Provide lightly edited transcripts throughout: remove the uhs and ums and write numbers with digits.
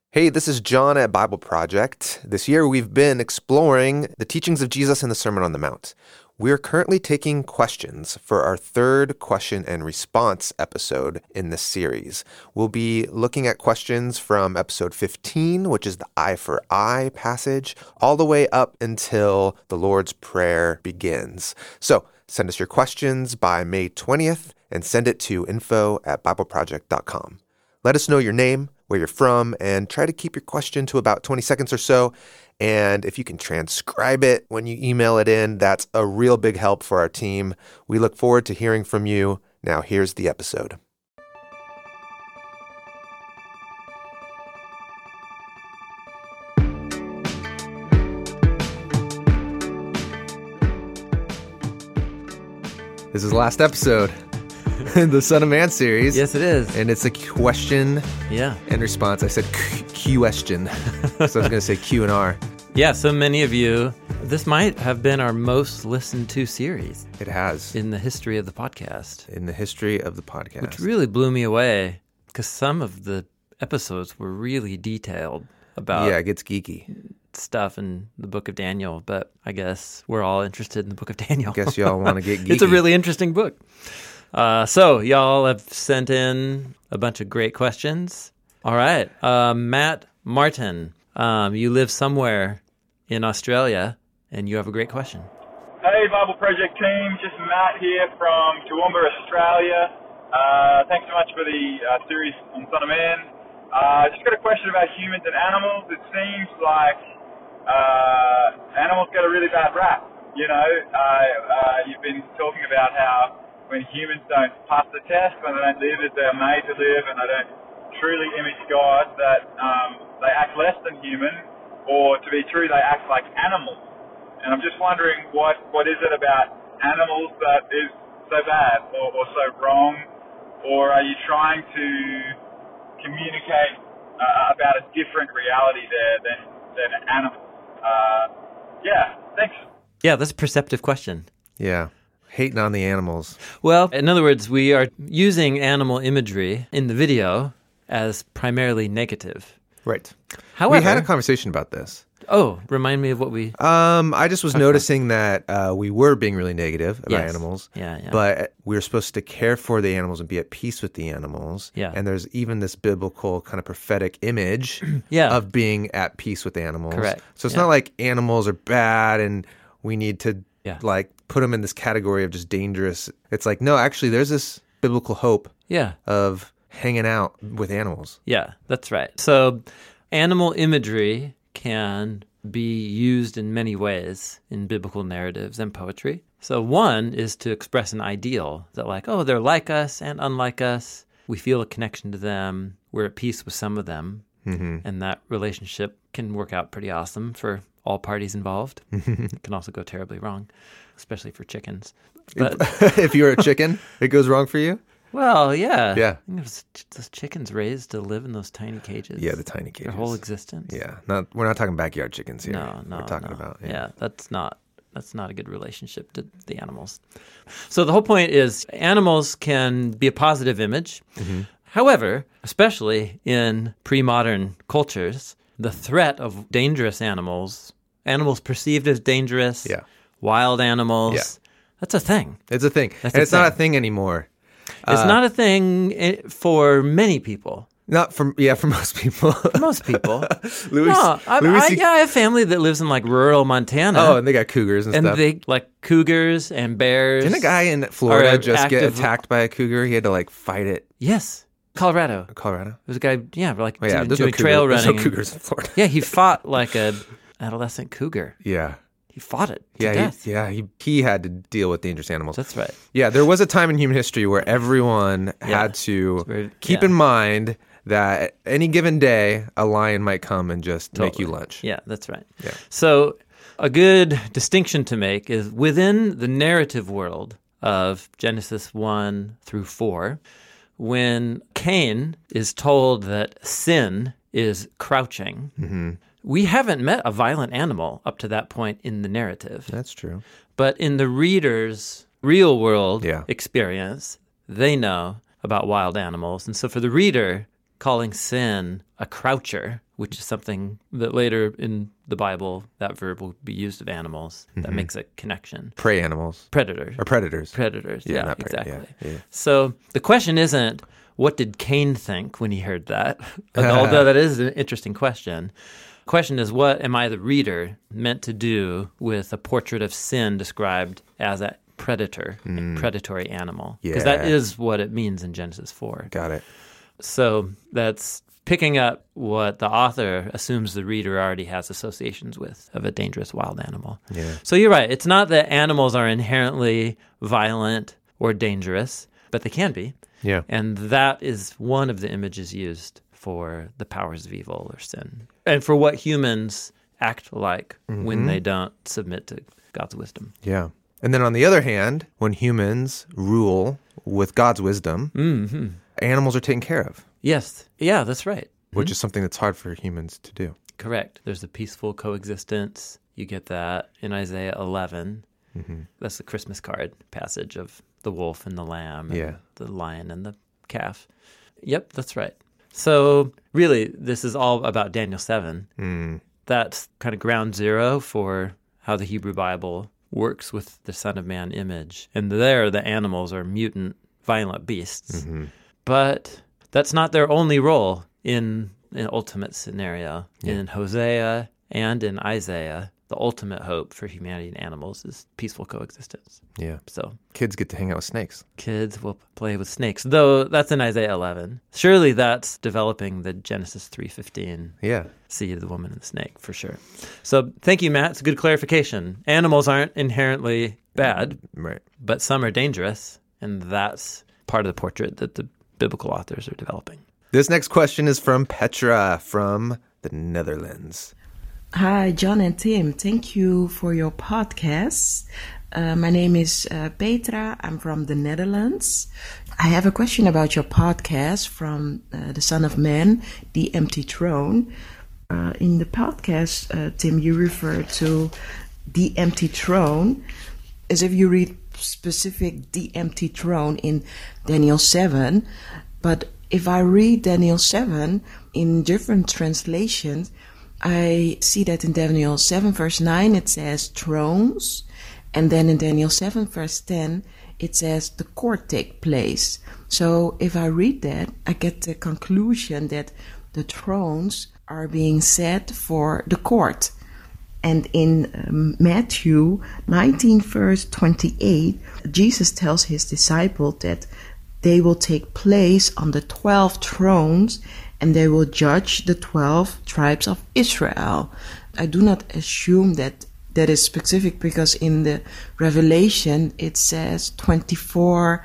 Hey, this is John at Bible Project. This year we've been exploring the teachings of Jesus in the Sermon on the Mount. We're currently taking questions for our third question and response episode in this series. We'll be looking at questions from episode 15, which is the eye for eye passage, all the way up until the Lord's Prayer begins. So send us your questions by May 20th and send it to info@bibleproject.com. Let us know your name, where you're from, and try to keep your question to about 20 seconds or so. And if you can transcribe it when you email it in, that's a real big help for our team. We look forward to hearing from you. Now, here's the episode. This is the last episode in the Son of Man series. Yes, it is. And it's a question and response. I said question. So I was going to say Q and R. Yeah, so many of you, this might have been our most listened to series. It has. In the history of the podcast. In the history of the podcast. Which really blew me away because some of the episodes were really detailed about it gets geeky. Stuff in the book of Daniel, but I guess we're all interested in the book of Daniel. I guess y'all want to get geeky. It's a really interesting book. So y'all have sent in a bunch of great questions. All right. Matt Martin, you live somewhere in Australia, and you have a great question. Hey, Bible Project team. Just Matt here from Toowoomba, Australia. Thanks so much for the series on Son of Man. Just got a question about humans and animals. It seems like animals get a really bad rap. You know, you've been talking about how when humans don't pass the test, when they don't live as they're made to live, and they don't truly image God, that they act less than human, or to be true, they act like animals. And I'm just wondering, what is it about animals that is so bad or so wrong, or are you trying to communicate about a different reality there than animals? Thanks. Yeah, that's a perceptive question. Yeah. Hating on the animals. Well, in other words, we are using animal imagery in the video as primarily negative. Right. However, we had a conversation about this. Oh, remind me of what we... I just was noticing that we were being really negative about animals. Yeah. But we were supposed to care for the animals and be at peace with the animals. Yeah. And there's even this biblical kind of prophetic image of being at peace with animals. Correct. So it's not like animals are bad and we need to put them in this category of just dangerous. It's like, no, actually, there's this biblical hope of hanging out with animals. Yeah, that's right. So animal imagery can be used in many ways in biblical narratives and poetry. So one is to express an ideal that like, oh, they're like us and unlike us. We feel a connection to them. We're at peace with some of them. Mm-hmm. And that relationship can work out pretty awesome for all parties involved. It can also go terribly wrong, especially for chickens. But, if you're a chicken, it goes wrong for you? Well, yeah. Yeah. Those chickens raised to live in those tiny cages. Yeah, the tiny cages. Their whole existence. Yeah. We're not talking backyard chickens here. No. We're talking about... Yeah, that's not a good relationship to the animals. So the whole point is animals can be a positive image. Mm-hmm. However, especially in pre-modern cultures, the threat of dangerous animals perceived as dangerous, wild animals, that's a thing. It's a thing. And it's not a thing anymore. It's not a thing for many people. Not for most people. Most people. I have family that lives in like rural Montana. Oh, and they got cougars and stuff. And they like cougars and bears. Didn't a guy in Florida just get attacked by a cougar? He had to like fight it. Yes. Colorado. There was a guy, doing no trail running. There's no cougars in Florida. Yeah, he fought like a adolescent cougar. Yeah. He fought it to death. He had to deal with dangerous animals. That's right. Yeah, there was a time in human history where everyone had to keep in mind that at any given day, a lion might come and just make you lunch. Yeah, that's right. Yeah. So a good distinction to make is within the narrative world of Genesis 1 through 4, when Cain is told that sin is crouching, we haven't met a violent animal up to that point in the narrative. That's true. But in the reader's real world experience, they know about wild animals. And so for the reader, calling sin a croucher, which is something that later in the Bible, that verb will be used of animals. That makes a connection. Prey animals. Predators. Or predators. Predators, Yeah, yeah, not prey, exactly. yeah. So the question isn't, what did Cain think when he heard that? Although that is an interesting question. The question is, what am I, the reader, meant to do with a portrait of sin described as a predator, a predatory animal? Because that is what it means in Genesis 4. Got it. So that's picking up what the author assumes the reader already has associations with of a dangerous wild animal. Yeah. So you're right. It's not that animals are inherently violent or dangerous, but they can be. Yeah. And that is one of the images used for the powers of evil or sin, and for what humans act like when they don't submit to God's wisdom. Yeah. And then on the other hand, when humans rule with God's wisdom, animals are taken care of, Yes. Yeah, that's right. which is something that's hard for humans to do. Correct. There's a peaceful coexistence. You get that in Isaiah 11. That's the Christmas card passage of the wolf and the lamb, and the lion and the calf. Yep, that's right. So really, this is all about Daniel 7. That's kind of ground zero for how the Hebrew Bible works with the Son of Man image. And there, the animals are mutant, violent beasts. But that's not their only role in an ultimate scenario. In Hosea and in Isaiah, the ultimate hope for humanity and animals is peaceful coexistence. Yeah. So Kids get to hang out with snakes. kids will play with snakes, though that's in Isaiah 11. Surely that's developing the Genesis 3:15 Yeah. seed of the woman and the snake, for sure. So thank you, Matt. It's a good clarification. Animals aren't inherently bad, Right. but some are dangerous, and that's part of the portrait that the biblical authors are developing. This next question is from Petra from the Netherlands. Hi, John and Tim. Thank you for your podcast. My name is Petra. I'm from the Netherlands. I have a question about your podcast from The Son of Man, The Empty Throne. In the podcast, Tim, you refer to the empty throne as if you read specific the empty throne in Daniel 7. But if I read Daniel 7 in different translations, I see that in Daniel 7 verse 9 it says thrones, and then in Daniel 7 verse 10 it says the court take place. So if I read that, I get the conclusion that the thrones are being set for the court. And in Matthew 19 verse 28, Jesus tells his disciples that they will take place on the 12 thrones and they will judge the 12 tribes of Israel. I do not assume that that is specific, because in the Revelation it says 24.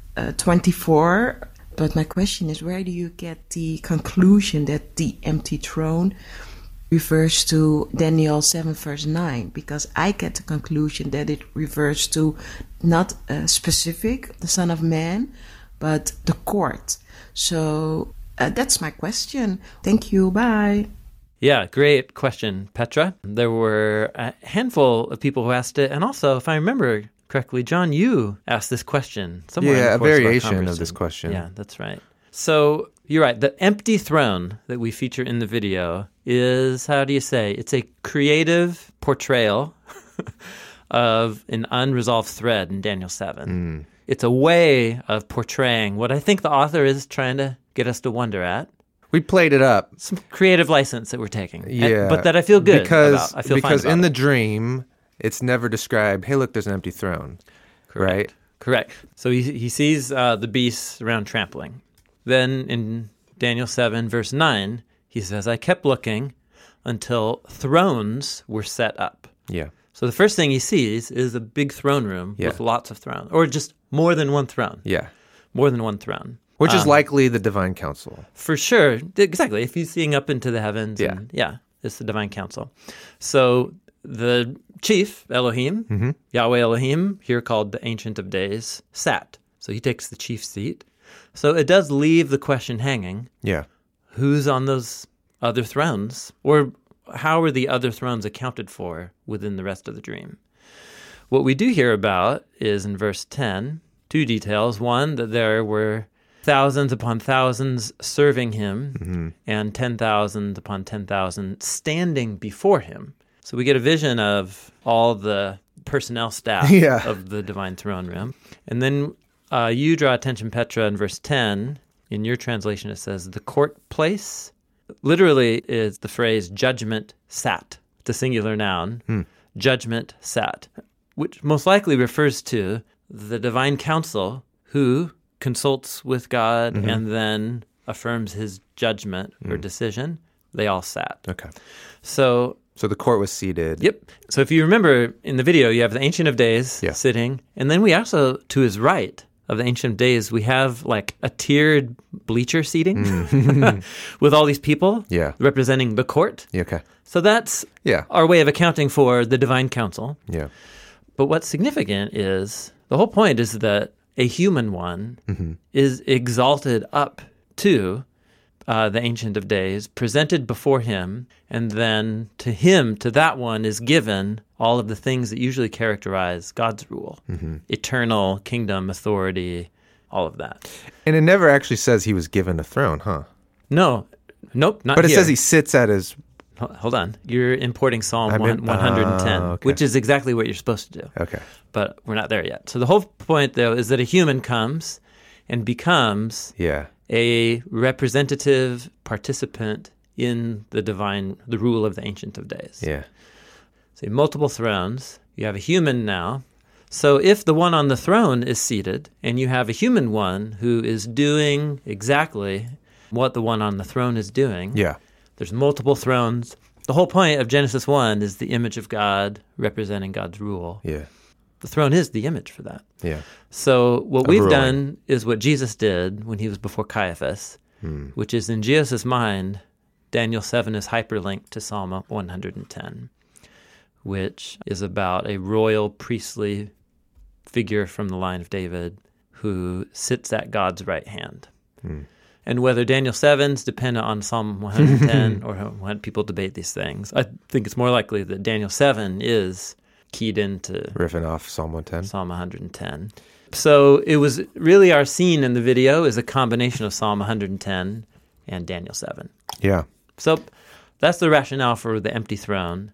But my question is, where do you get the conclusion that the empty throne refers to Daniel 7 verse 9? Because I get the conclusion that it refers to not specific, the Son of Man, but the court. So that's my question. Thank you. Bye. Yeah, great question, Petra. There were a handful of people who asked it. And also, if I remember correctly, John, you asked this question somewhere in the Yeah, a course of our variation of conversation. this question. Yeah, that's right. So you're right. The empty throne that we feature in the video is, how do you say, it's a creative portrayal of an unresolved thread in Daniel 7. It's a way of portraying what I think the author is trying to get us to wonder at. We played it up. Some creative license that we're taking. Yeah. But that I feel good because, about. I feel fine because about in it. the dream, it's never described, hey, look, there's an empty throne. Right? Correct. So he sees the beasts around trampling. Then in Daniel 7, verse 9, he says, I kept looking until thrones were set up. Yeah. So the first thing he sees is a big throne room Yeah. with lots of thrones, or just more than one throne. Yeah. More than one throne. Which is likely the divine council. For sure. Exactly. If he's seeing up into the heavens. Yeah. And, yeah. It's the divine council. So the chief, Elohim, Yahweh Elohim, here called the Ancient of Days, sat. So he takes the chief seat. So it does leave the question hanging. Yeah. Who's on those other thrones? Or how are the other thrones accounted for within the rest of the dream? What we do hear about is in verse 10, two details. One, that there were thousands upon thousands serving him, and 10,000 upon 10,000 standing before him. So we get a vision of all the personnel staff Yeah. of the divine throne room. And then you draw attention, Petra, in verse 10. In your translation, it says, the court place. Literally is the phrase judgment sat. It's a singular noun. Judgment sat, which most likely refers to the divine council who consults with God and then affirms his judgment or decision. They all sat. Okay. So the court was seated. Yep. So if you remember in the video, you have the Ancient of Days Yeah. sitting, and then we also, to his right of the Ancient of Days, we have like a tiered bleacher seating with all these people Yeah. representing the court. Yeah, okay. So that's Yeah. our way of accounting for the divine council. Yeah. But what's significant is the whole point is that a human one is exalted up to the Ancient of Days, presented before him, and then to him, to that one, is given all of the things that usually characterize God's rule. Eternal kingdom, authority, all of that. And it never actually says he was given a throne, huh? Nope, not But it here. says he sits at his... Hold on. You're importing Psalm I'm in- 110, okay. which is exactly what you're supposed to do. Okay. But we're not there yet. So the whole point, though, is that a human comes and becomes Yeah. a representative participant in the rule of the Ancient of Days. Yeah. So multiple thrones. You have a human now. So if the one on the throne is seated and you have a human one who is doing exactly what the one on the throne is doing, Yeah. there's multiple thrones. The whole point of Genesis 1 is the image of God representing God's rule. Yeah. The throne is the image for that. Yeah. So what Of we've ruling. done is what Jesus did when he was before Caiaphas, which is in Jesus' mind, Daniel 7 is hyperlinked to Psalm 110, which is about a royal priestly figure from the line of David who sits at God's right hand. And whether Daniel 7's dependent on Psalm 110 or when people debate these things, I think it's more likely that Daniel 7 is keyed into Riffing off Psalm 110. Psalm 110. So it was really our scene in the video is a combination of Psalm 110 and Daniel 7. Yeah. So that's the rationale for the empty throne.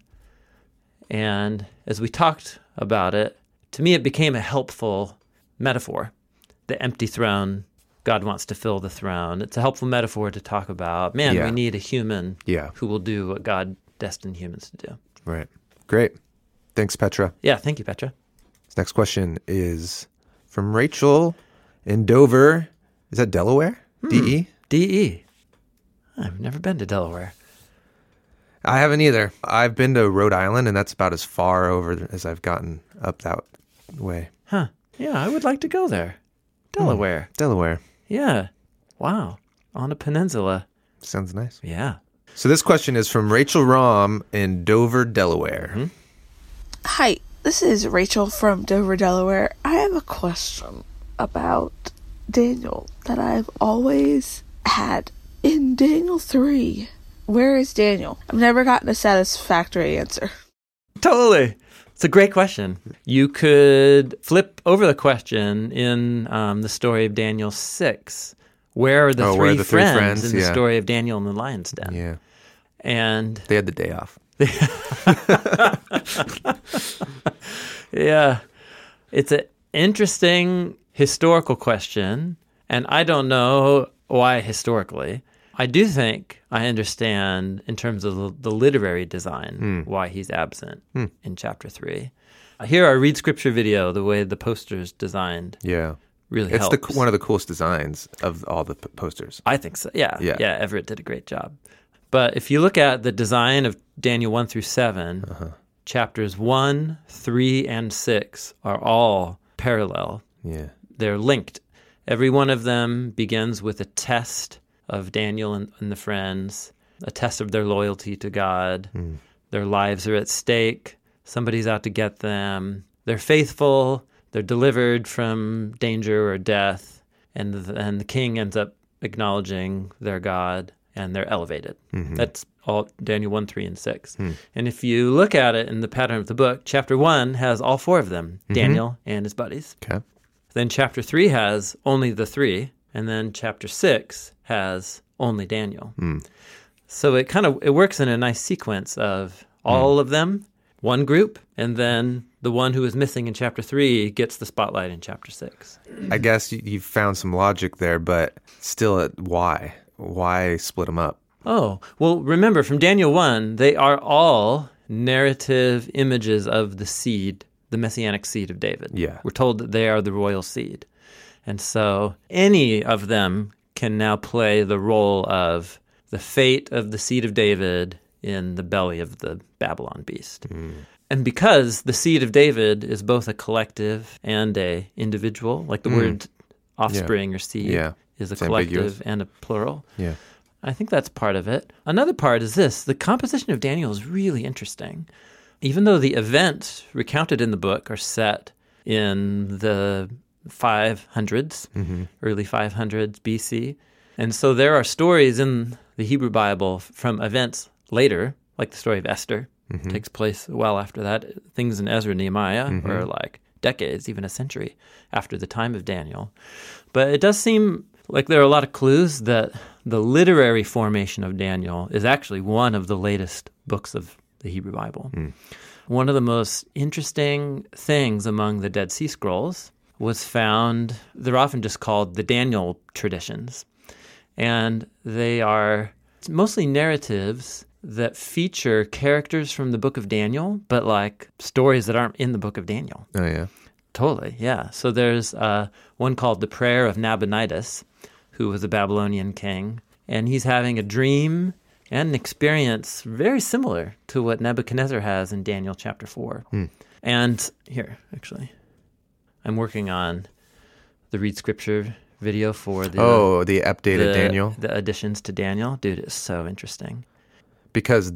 And as we talked about it, to me it became a helpful metaphor. The empty throne, God wants to fill the throne. It's a helpful metaphor to talk about, man, Yeah. we need a human Yeah. who will do what God destined humans to do. Right. Great. Thanks, Petra. Yeah, thank you, Petra. This next question is from Rachel in Dover. Is that Delaware? DE? DE. I've never been to Delaware. I haven't either. I've been to Rhode Island, and that's about as far over as I've gotten up that way. Huh. Yeah, I would like to go there. Delaware. Delaware. Yeah. Wow. On a peninsula. Sounds nice. Yeah. So this question is from Rachel Rom in Dover, Delaware. Hi, this is Rachel from Dover, Delaware. I have a question about Daniel that I've always had. In Daniel 3, where is Daniel? I've never gotten a satisfactory answer. Totally. It's a great question. You could flip over the question in the story of Daniel 6. Where are the, where are three, the three friends friends? in the Yeah. story of Daniel in the lion's den? Yeah. And They had the day off. yeah, it's an interesting historical question, and I don't know why historically. I do think I understand in terms of the literary design why he's absent in chapter 3. Here, our Read Scripture video, the way the poster's designed, Yeah. really It's helps. one of the coolest designs of all the posters. I think so. Yeah. Yeah. Everett did a great job. But if you look at the design of Daniel 1 through 7, chapters 1, 3, and 6 are all parallel. Yeah. They're linked. Every one of them begins with a test of Daniel and the friends, a test of their loyalty to God. Their lives are at stake. Somebody's out to get them. They're faithful. They're delivered from danger or death. And the king ends up acknowledging their God, and they're elevated. That's all Daniel 1, 3, and 6. And if you look at it in the pattern of the book, chapter 1 has all 4 of them, Daniel and his buddies. Okay. Then chapter 3 has only the 3, And then chapter 6 has only Daniel. So it works in a nice sequence of all of them, one group, and then the one who is missing in chapter 3 gets the spotlight in chapter 6. I guess you found some logic there, but still, why? Why split them up? Oh, well, remember, from Daniel 1, they are all narrative images of the seed, the messianic seed of David. Yeah. We're told that they are the royal seed. And so any of them can now play the role of the fate of the seed of David in the belly of the Babylon beast. And because the seed of David is both a collective and a individual, like the word offspring or seed is a It's collective ambiguous. and a plural. Yeah. I think that's part of it. Another part is this. The composition of Daniel is really interesting. Even though the events recounted in the book are set in the 500s, early 500s BC, and so there are stories in the Hebrew Bible from events later, like the story of Esther, takes place well after that. Things in Ezra and Nehemiah are like decades, even a century after the time of Daniel. But it does seem like there are a lot of clues that the literary formation of Daniel is actually one of the latest books of the Hebrew Bible. One of the most interesting things among the Dead Sea Scrolls was found, they're often just called the Daniel traditions. And they are mostly narratives that feature characters from the book of Daniel, but like stories that aren't in the book of Daniel. Oh, yeah. Totally, yeah. So there's one called The Prayer of Nabonidus, who was a Babylonian king, and he's having a dream and an experience very similar to what Nebuchadnezzar has in Daniel chapter 4. And here, actually, I'm working on the Read Scripture video for the The updated Daniel? the additions to Daniel. Dude, it's so interesting. Because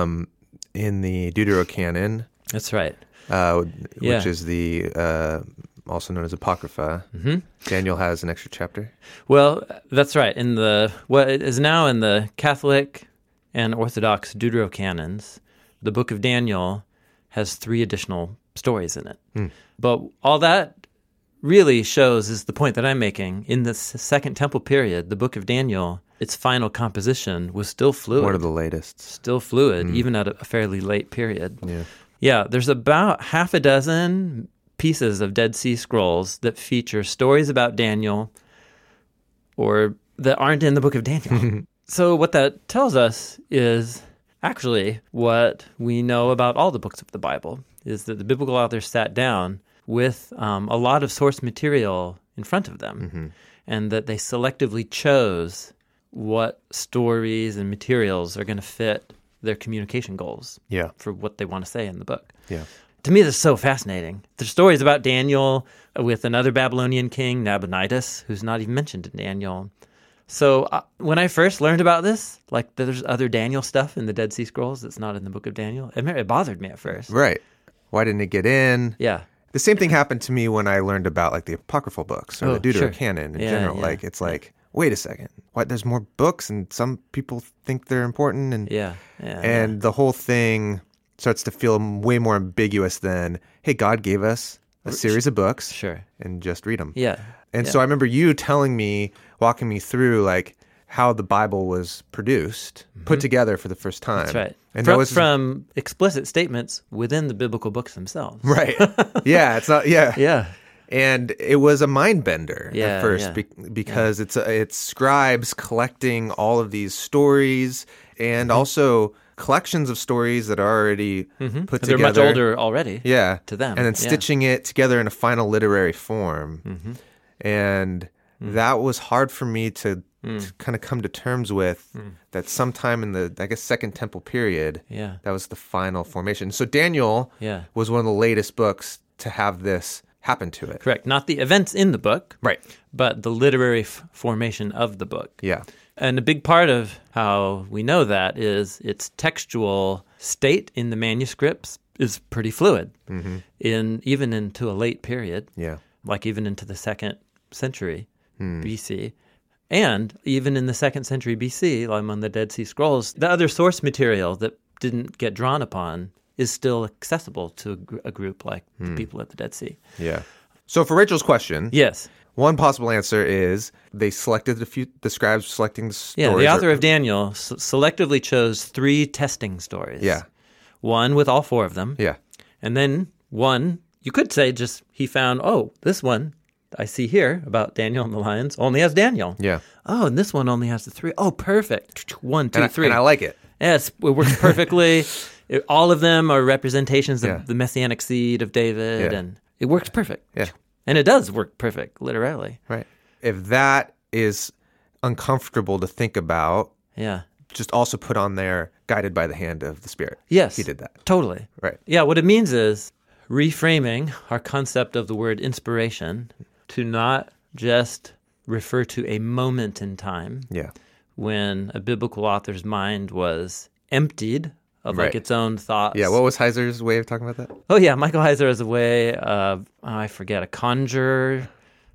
in the Deuterocanon, That's right. which is the also known as Apocrypha, Daniel has an extra chapter. Well, that's right. In the what is now in the Catholic and Orthodox Deuterocanons, the book of Daniel has 3 additional stories in it. But all that really shows is the point that I'm making. In the Second Temple period, the book of Daniel, its final composition was still fluid. One of the latest. Still fluid, even at a fairly late period. Yeah. Yeah, there's about half a dozen pieces of Dead Sea Scrolls that feature stories about Daniel or that aren't in the book of Daniel. So what that tells us is actually what we know about all the books of the Bible, is that the biblical authors sat down with a lot of source material in front of them, and that they selectively chose what stories and materials are going to fit their communication goals for what they want to say in the book. Yeah. To me, that's so fascinating. There's stories about Daniel with another Babylonian king, Nabonidus, who's not even mentioned in Daniel. So when I first learned about this, like there's other Daniel stuff in the Dead Sea Scrolls that's not in the book of Daniel, it bothered me at first. Right. Why didn't it get in? Yeah. The same thing happened to me when I learned about like the apocryphal books or the sure. Deuterocanon in Yeah, general. yeah. Like it's like, wait a second, what? There's more books, and some people think they're important, and the whole thing starts to feel way more ambiguous than, hey, God gave us a series of books, Sure. and just read them. Yeah. And so I remember you walking me through like how the Bible was produced, put together for the first time. That's right. And From explicit statements within the biblical books themselves. right. Yeah, it's not. Yeah. Yeah. And it was a mind bender Yeah, at first yeah. because it's scribes collecting all of these stories and also collections of stories that are already put They're together. much older already. Yeah. to them. And then Yeah. stitching it together in a final literary form. And that was hard for me to kind of come to terms with, that sometime in the, I guess, Second Temple period, Yeah. that was the final formation. So Daniel Yeah. was one of the latest books to have this happen to it. Correct. Not the events in the book, Right. but the literary formation of the book. Yeah. And a big part of how we know that is its textual state in the manuscripts is pretty fluid, even into a late period, Yeah. like even into the 2nd century BC. And even in the 2nd century BC, like on the Dead Sea Scrolls, the other source material that didn't get drawn upon is still accessible to a group like the people at the Dead Sea. Yeah. So for Rachel's question, Yes. one possible answer is they selected the scribes selecting the stories. Yeah, the author of Daniel selectively chose 3 testing stories. Yeah. One with all 4 of them. Yeah. And then one, you could say just he found, this one I see here about Daniel and the lions only has Daniel. Yeah. Oh, and this one only has the 3. Oh, perfect. 1, 2, 3. And I like it. Yes, it works perfectly. All of them are representations of Yeah. the messianic seed of David, Yeah. and it works perfect. Yeah. And it does work perfect, literally. Right. If that is uncomfortable to think about, Yeah. just also put on there, guided by the hand of the Spirit. Yes. He did that. Totally. Right. Yeah, what it means is reframing our concept of the word inspiration to not just refer to a moment in time Yeah. when a biblical author's mind was emptied of Right. its own thoughts. Yeah. What was Heiser's way of talking about that? Oh, yeah, Michael Heiser has a way of, I forget, a conjuring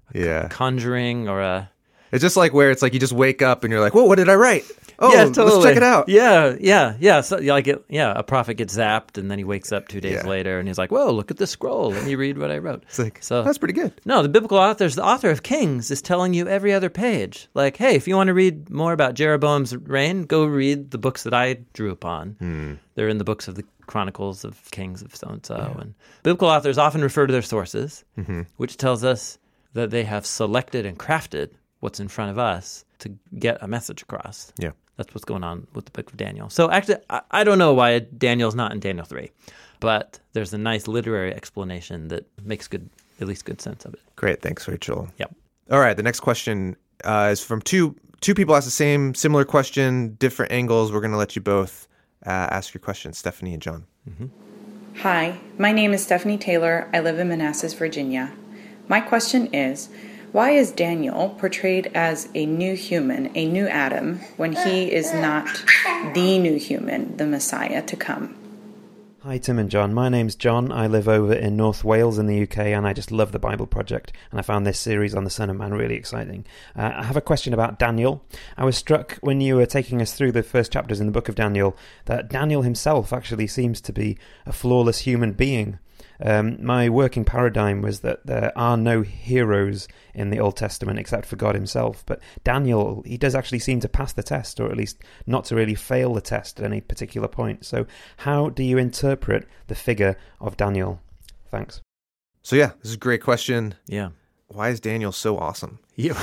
or a... It's just like where it's like you just wake up and you're like, whoa, what did I write? Oh, yeah, totally. let's check it out. Yeah. So, a prophet gets zapped, and then he wakes up 2 days Yeah. later, and he's like, "Whoa, look at this scroll. Let me read what I wrote." It's like, So that's pretty good. no, the biblical the author of Kings, is telling you every other page, like, "Hey, if you want to read more about Jeroboam's reign, go read the books that I drew upon. They're in the books of the Chronicles of Kings of so and so." And biblical authors often refer to their sources, which tells us that they have selected and crafted what's in front of us to get a message across. Yeah. That's what's going on with the book of Daniel. So actually, I don't know why Daniel's not in Daniel 3, but there's a nice literary explanation that makes at least good sense of it. Great. Thanks, Rachel. Yep. All right. The next question is from two people asked the similar question, different angles. We're going to let you both ask your questions, Stephanie and John. Hi, my name is Stephanie Taylor. I live in Manassas, Virginia. My question is, why is Daniel portrayed as a new human, a new Adam, when he is not the new human, the Messiah to come? Hi Tim and John, my name's John. I live over in North Wales in the UK, and I just love the Bible Project, and I found this series on the Son of Man really exciting. I have a question about Daniel. I was struck when you were taking us through the first chapters in the book of Daniel that Daniel himself actually seems to be a flawless human being. My working paradigm was that there are no heroes in the Old Testament except for God himself, but Daniel, he does actually seem to pass the test, or at least not to really fail the test at any particular point. So how do you interpret the figure of Daniel? Thanks. So yeah, this is a great question. Yeah. Why is Daniel so awesome? Yeah.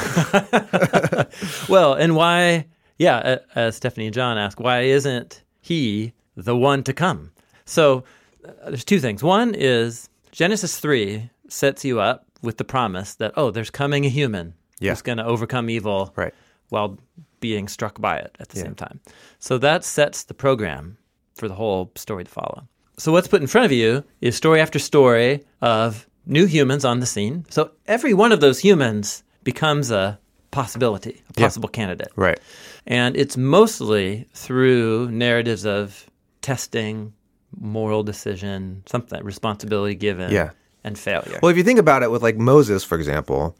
Well, and why, as Stephanie and John ask, why isn't he the one to come? So there's 2 things. One is Genesis 3 sets you up with the promise that, there's coming a human who's going to overcome evil while being struck by it at the same time. So that sets the program for the whole story to follow. So what's put in front of you is story after story of new humans on the scene. So every one of those humans becomes a possibility, a possible candidate. Right. And it's mostly through narratives of testing, moral decision, something, responsibility given, and failure. Well, if you think about it with like Moses, for example,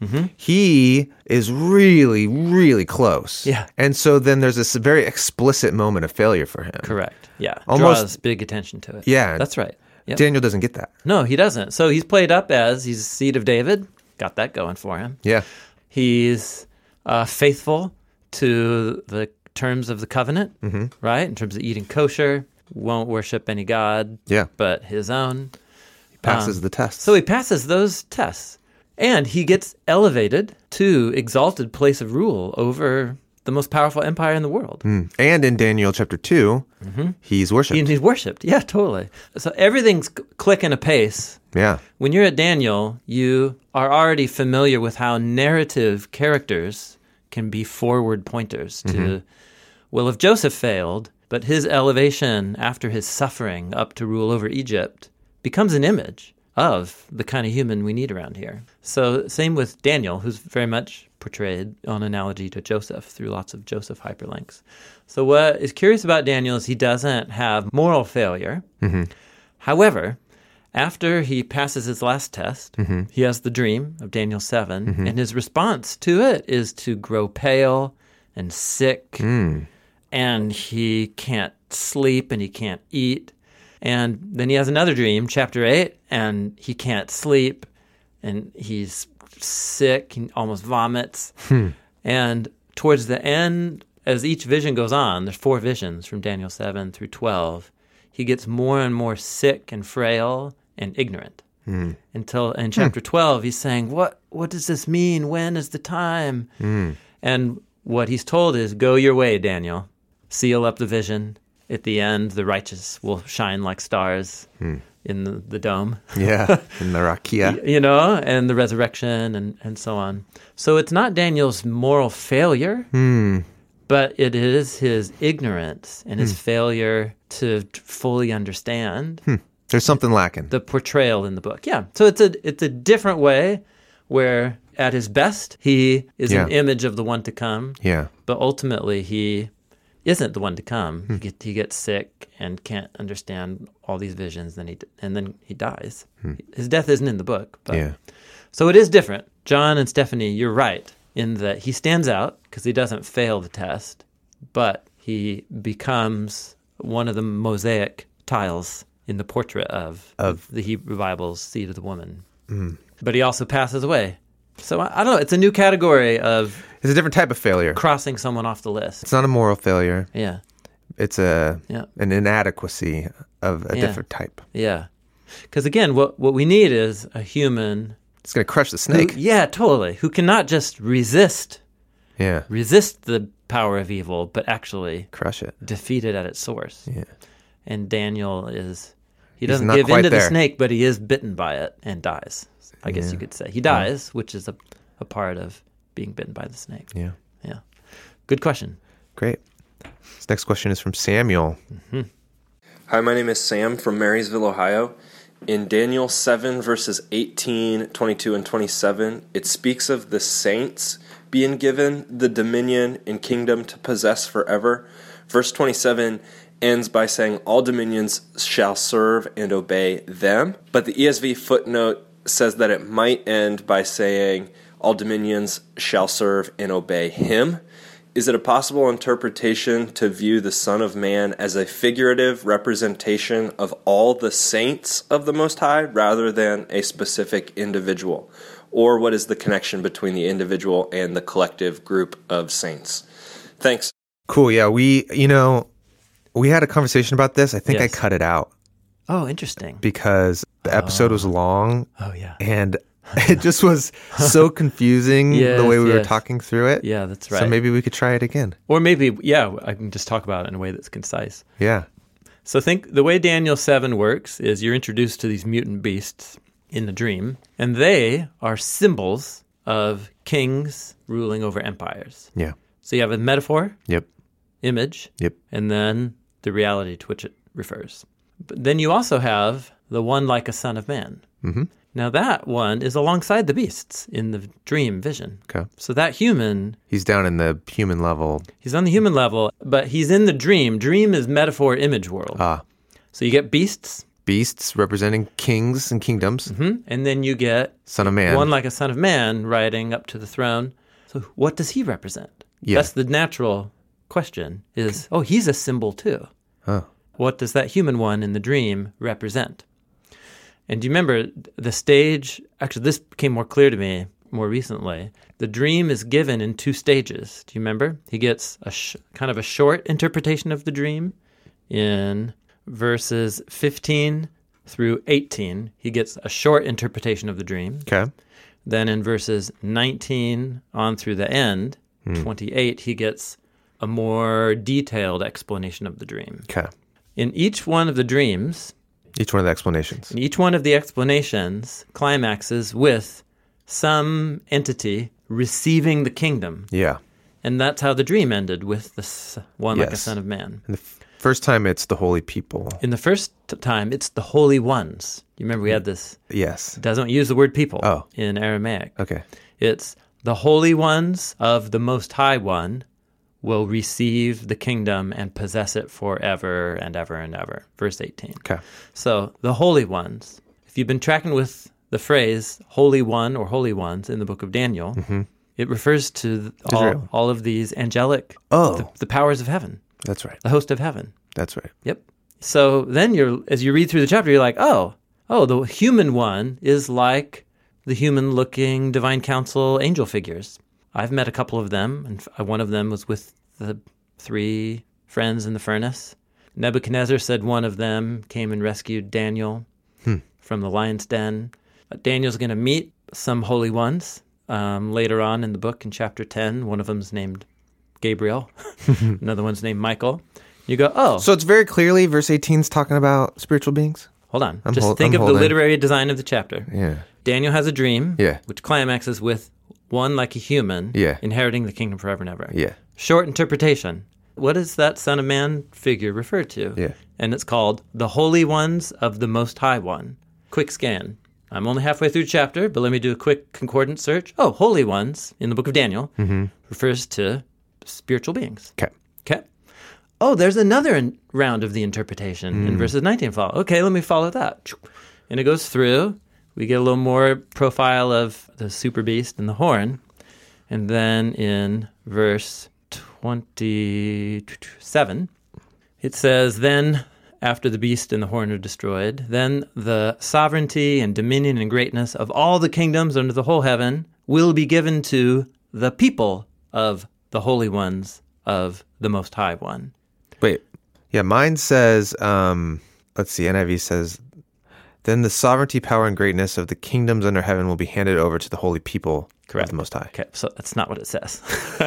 he is really, really close. Yeah. And so then there's this very explicit moment of failure for him. Correct. Yeah. Almost- Draws big attention to it. Yeah. That's right. Yep. Daniel doesn't get that. No, he doesn't. So he's played up as he's the seed of David. Got that going for him. Yeah. He's faithful to the terms of the covenant, right? In terms of eating kosher, won't worship any god but his own. He passes the test. So he passes those tests. And he gets elevated to exalted place of rule over the most powerful empire in the world. And in Daniel chapter 2, he's worshipped. He's worshipped. Yeah, totally. So everything's clicking apace. Yeah. When you're at Daniel, you are already familiar with how narrative characters can be forward pointers to, well, if Joseph failed, but his elevation after his suffering up to rule over Egypt becomes an image of the kind of human we need around here. So same with Daniel, who's very much portrayed on analogy to Joseph through lots of Joseph hyperlinks. So what is curious about Daniel is he doesn't have moral failure. However, after he passes his last test, he has the dream of Daniel 7, and his response to it is to grow pale and sick, and he can't sleep and he can't eat. And then he has another dream, chapter 8, and he can't sleep and he's sick, he almost vomits. And towards the end, as each vision goes on, there's 4 visions from Daniel 7 through 12, he gets more and more sick and frail and ignorant. Until in chapter 12, he's saying, what does this mean? When is the time? And what he's told is, go your way, Daniel. Seal up the vision. At the end, the righteous will shine like stars in the dome. Yeah, in the Rakia. And the resurrection and so on. So it's not Daniel's moral failure, but it is his ignorance and his failure to fully understand. There's something lacking. The portrayal in the book. Yeah. So it's a different way where at his best, he is an image of the one to come. Yeah. But ultimately, he isn't the one to come. He gets sick and can't understand all these visions, and then he dies. His death isn't in the book. But, so it is different. John and Stephanie, you're right in that he stands out because he doesn't fail the test, but he becomes one of the mosaic tiles in the portrait of the Hebrew Bible's seed of the woman. But he also passes away. So I don't know. It's a new category of... It's a different type of failure. Crossing someone off the list. It's not a moral failure. Yeah. It's an inadequacy of a different type. Yeah. Because again, what we need is a human... It's going to crush the snake. Totally. Who cannot just resist the power of evil, but actually... Crush it. Defeat it at its source. Yeah. And Daniel is... He doesn't give in to the snake, but he is bitten by it and dies. I guess you could say. He dies, which is a part of being bitten by the snake. Yeah. Yeah. Good question. Great. This next question is from Samuel. Hi, my name is Sam from Marysville, Ohio. In Daniel 7, verses 18, 22, and 27, it speaks of the saints being given the dominion and kingdom to possess forever. Verse 27 ends by saying, all dominions shall serve and obey them. But the ESV footnote says that it might end by saying, all dominions shall serve and obey him. Is it a possible interpretation to view the Son of Man as a figurative representation of all the saints of the Most High rather than a specific individual? Or what is the connection between the individual and the collective group of saints? Thanks. Cool. Yeah, we had a conversation about this. I think I cut it out. Oh, interesting. Because the episode was long. Oh, yeah. And it just was so confusing the way we were talking through it. Yeah, that's right. So maybe we could try it again. Or maybe, I can just talk about it in a way that's concise. Yeah. So think the way Daniel 7 works is you're introduced to these mutant beasts in the dream, and they are symbols of kings ruling over empires. Yeah. So you have a metaphor, image, and then the reality to which it refers. But then you also have the one like a son of man. Mm-hmm. Now that one is alongside the beasts in the dream vision. Okay. So that human... He's down in the human level. He's on the human level, but he's in the dream. Dream is metaphor image world. So you get beasts. Beasts representing kings and kingdoms. Mm-hmm. And then you get... Son of man. One like a son of man riding up to the throne. So what does he represent? Yeah. That's the natural question is, he's a symbol too. Huh. What does that human one in the dream represent? And do you remember the stage? Actually, this became more clear to me more recently. The dream is given in 2 stages. Do you remember? He gets a kind of a short interpretation of the dream in verses 15 through 18. He gets a short interpretation of the dream. Okay. Then in verses 19 on through the end, 28, he gets a more detailed explanation of the dream. Okay. In each one of the dreams... Each one of the explanations. And each one of the explanations climaxes with some entity receiving the kingdom. Yeah. And that's how the dream ended, with the one like a son of man. And the first time it's the holy people. In the first time, it's the holy ones. You remember we had this? Yes. It doesn't use the word people in Aramaic. Okay. It's the holy ones of the Most High One will receive the kingdom and possess it forever and ever and ever. Verse 18. Okay. So the holy ones, if you've been tracking with the phrase holy one or holy ones in the book of Daniel, it refers to all of these angelic, the powers of heaven. That's right. The host of heaven. That's right. Yep. So then as you read through the chapter, you're like, the human one is like the human-looking divine council angel figures. I've met a couple of them, and one of them was with the 3 friends in the furnace. Nebuchadnezzar said one of them came and rescued Daniel from the lion's den. Daniel's going to meet some holy ones later on in the book in chapter 10. One of them's named Gabriel. Another one's named Michael. You go, oh. So it's very clearly verse 18 is talking about spiritual beings? Hold on. Think of the literary design of the chapter. Yeah. Daniel has a dream, Yeah. which climaxes with one like a human Yeah. inheriting the kingdom forever and ever. Yeah. Short interpretation. What does that Son of Man figure refer to? Yeah. And it's called the Holy Ones of the Most High One. Quick scan. I'm only halfway through the chapter, but let me do a quick concordance search. Oh, Holy Ones in the book of Daniel refers to spiritual beings. Okay. Okay. Oh, there's another round of the interpretation in verses 19 and follow. Okay, let me follow that. And it goes through. We get a little more profile of the super beast and the horn. And then in verse 27, it says, then after the beast and the horn are destroyed, then the sovereignty and dominion and greatness of all the kingdoms under the whole heaven will be given to the people of the holy ones of the Most High One. Wait. Yeah, mine says, let's see, NIV says, then the sovereignty, power, and greatness of the kingdoms under heaven will be handed over to the holy people of the Most High. Okay, so that's not what it says.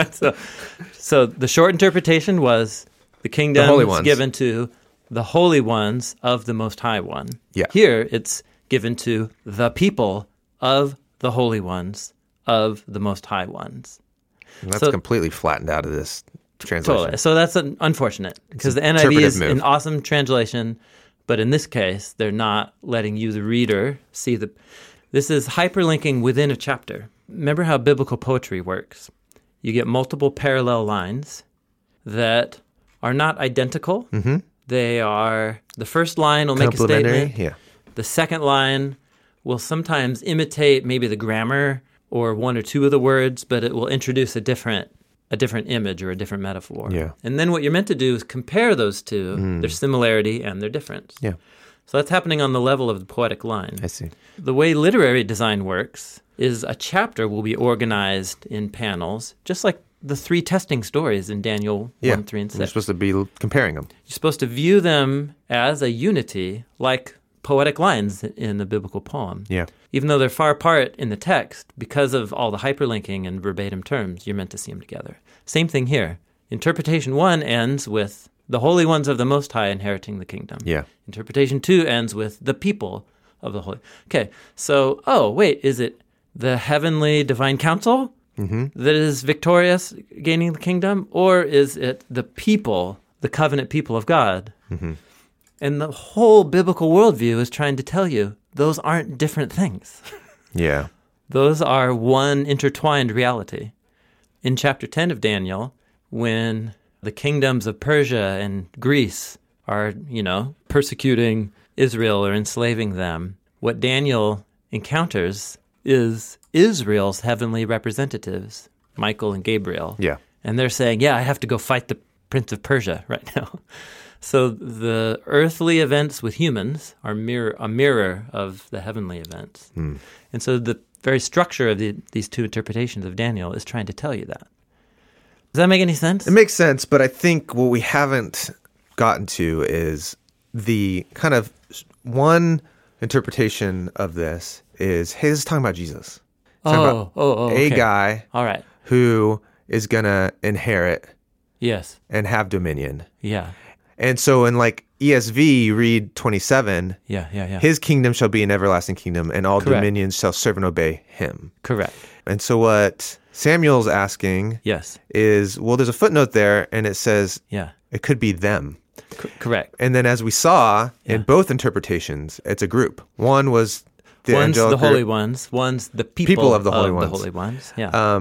so the short interpretation was the kingdom is given to the holy ones of the Most High One. Yeah. Here, it's given to the people of the holy ones of the Most High Ones. And that's completely flattened out of this translation. Totally. So that's unfortunate because the NIV is an awesome translation, but in this case, they're not letting you, the reader, see the... This is hyperlinking within a chapter. Remember how biblical poetry works. You get multiple parallel lines that are not identical. Mm-hmm. They are... The first line will make a statement. Yeah. The second line will sometimes imitate maybe the grammar or one or two of the words, but it will introduce a different image or a different metaphor. Yeah. And then what you're meant to do is compare those two, their similarity and their difference. Yeah. So that's happening on the level of the poetic line. I see. The way literary design works is a chapter will be organized in panels, just like the 3 testing stories in Daniel 1, 3, and 6. You're supposed to be comparing them. You're supposed to view them as a unity, like poetic lines in the biblical poem. Yeah. Even though they're far apart in the text, because of all the hyperlinking and verbatim terms, you're meant to see them together. Same thing here. Interpretation 1 ends with the holy ones of the Most High inheriting the kingdom. Yeah. Interpretation 2 ends with the people of the holy. Okay, so, is it the heavenly divine council that is victorious, gaining the kingdom? Or is it the people, the covenant people of God? Mm-hmm. And the whole biblical worldview is trying to tell you those aren't different things. Yeah. Those are one intertwined reality. In chapter 10 of Daniel, when the kingdoms of Persia and Greece are, persecuting Israel or enslaving them, what Daniel encounters is Israel's heavenly representatives, Michael and Gabriel. Yeah. And they're saying, I have to go fight the Prince of Persia right now. So the earthly events with humans are a mirror of the heavenly events. And so the very structure of these 2 interpretations of Daniel is trying to tell you that. Does that make any sense? It makes sense, but I think what we haven't gotten to is the kind of one interpretation of this is, hey, this is talking about Jesus. It's talking about a guy All right. who is going to inherit Yes. and have dominion. Yeah. And so in ESV, you read 27, Yeah. his kingdom shall be an everlasting kingdom, and all Correct. dominions shall serve and obey him. Correct. And so what Samuel's asking Yes. is, well, there's a footnote there, and it says Yeah. it could be them. Correct. And then as we saw in both interpretations, it's a group. One was the One's angelic the holy group. ones. One's the people of the holy ones. Yeah.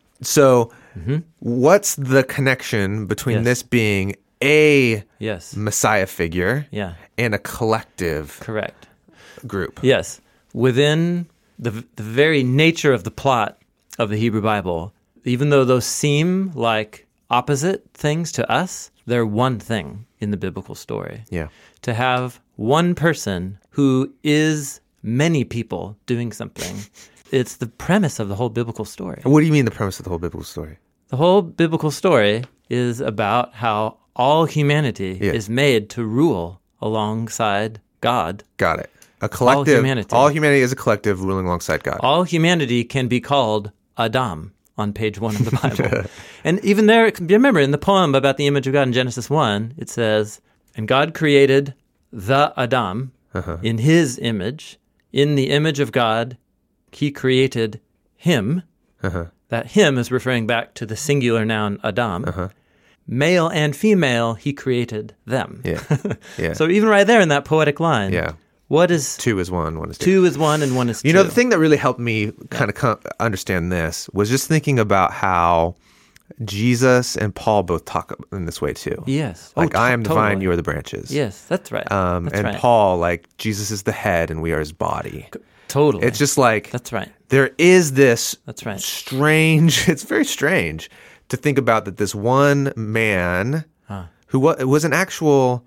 So what's the connection between Yes. this being a yes. Messiah figure Yeah. and a collective Correct. group? Yes. Within the very nature of the plot of the Hebrew Bible, even though those seem like opposite things to us, they're one thing in the biblical story. Yeah. To have one person who is many people doing something It's the premise of the whole biblical story. What do you mean the premise of the whole biblical story? The whole biblical story is about how all humanity is made to rule alongside God. Got it. A collective. All humanity is a collective ruling alongside God. All humanity can be called Adam on page 1 of the Bible. And even there, remember in the poem about the image of God in Genesis 1, it says, and God created the Adam in his image. In the image of God, he created him. That him is referring back to the singular noun Adam. Male and female, he created them. Yeah. So even right there in that poetic line, what is... 2 is 1, 1 is 2. 2 is 1 and 1 is 2. You know, the thing that really helped me kind of understand this was just thinking about how Jesus and Paul both talk in this way too. Yes. Like, I am the totally. vine, you are the branches. Yes, that's right. Paul, like, Jesus is the head and we are his body. Totally. It's just like... That's right. There is this That's right. strange... It's very strange to think about that this one man who was an actual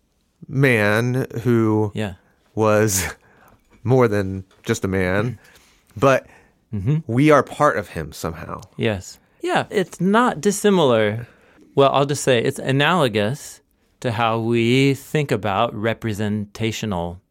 man who was more than just a man, but we are part of him somehow. Yes. Yeah, it's not dissimilar. Well, I'll just say it's analogous to how we think about representational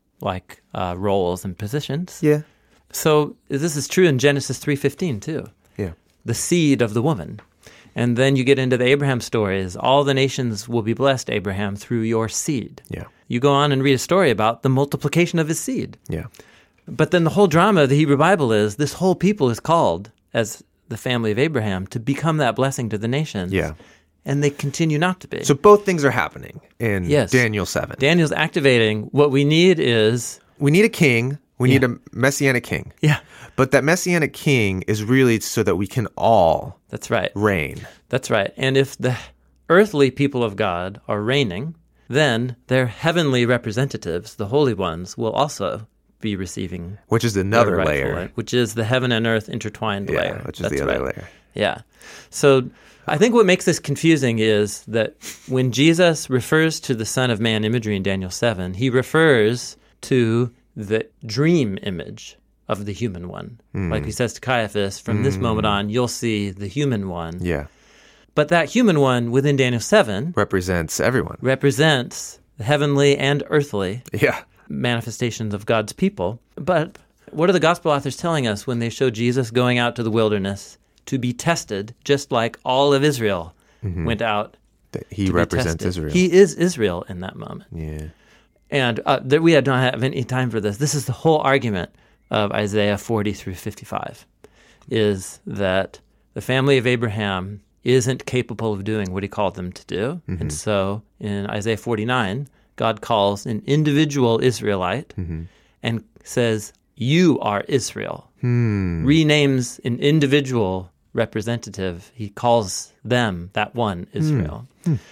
roles and positions. Yeah. So this is true in Genesis 3:15 too. Yeah. The seed of the woman. And then you get into the Abraham stories. All the nations will be blessed, Abraham, through your seed. Yeah. You go on and read a story about the multiplication of his seed. Yeah. But then the whole drama of the Hebrew Bible is this whole people is called, as the family of Abraham, to become that blessing to the nations. Yeah. And they continue not to be. So both things are happening in Daniel 7. Daniel's activating. What we need is... We need a king. We need a messianic king. Yeah. But that messianic king is really so that we can all That's right. reign. That's right. And if the earthly people of God are reigning, then their heavenly representatives, the holy ones, will also be receiving... Which is another layer. Which is the heaven and earth intertwined layer. Which is the other layer. Yeah. So I think what makes this confusing is that when Jesus refers to the Son of Man imagery in Daniel 7, he refers to the dream image of the human one. Like he says to Caiaphas, from this moment on, you'll see the human one. Yeah. But that human one within Daniel 7 represents everyone. Represents the heavenly and earthly manifestations of God's people. But what are the gospel authors telling us when they show Jesus going out to the wilderness to be tested, just like all of Israel went out He represents Israel. He is Israel in that moment. Yeah. And we don't have any time for this. This is the whole argument of Isaiah 40 through 55, is that the family of Abraham isn't capable of doing what he called them to do. And so in Isaiah 49, God calls an individual Israelite and says, you are Israel. Renames an individual representative. He calls them, that one, Israel.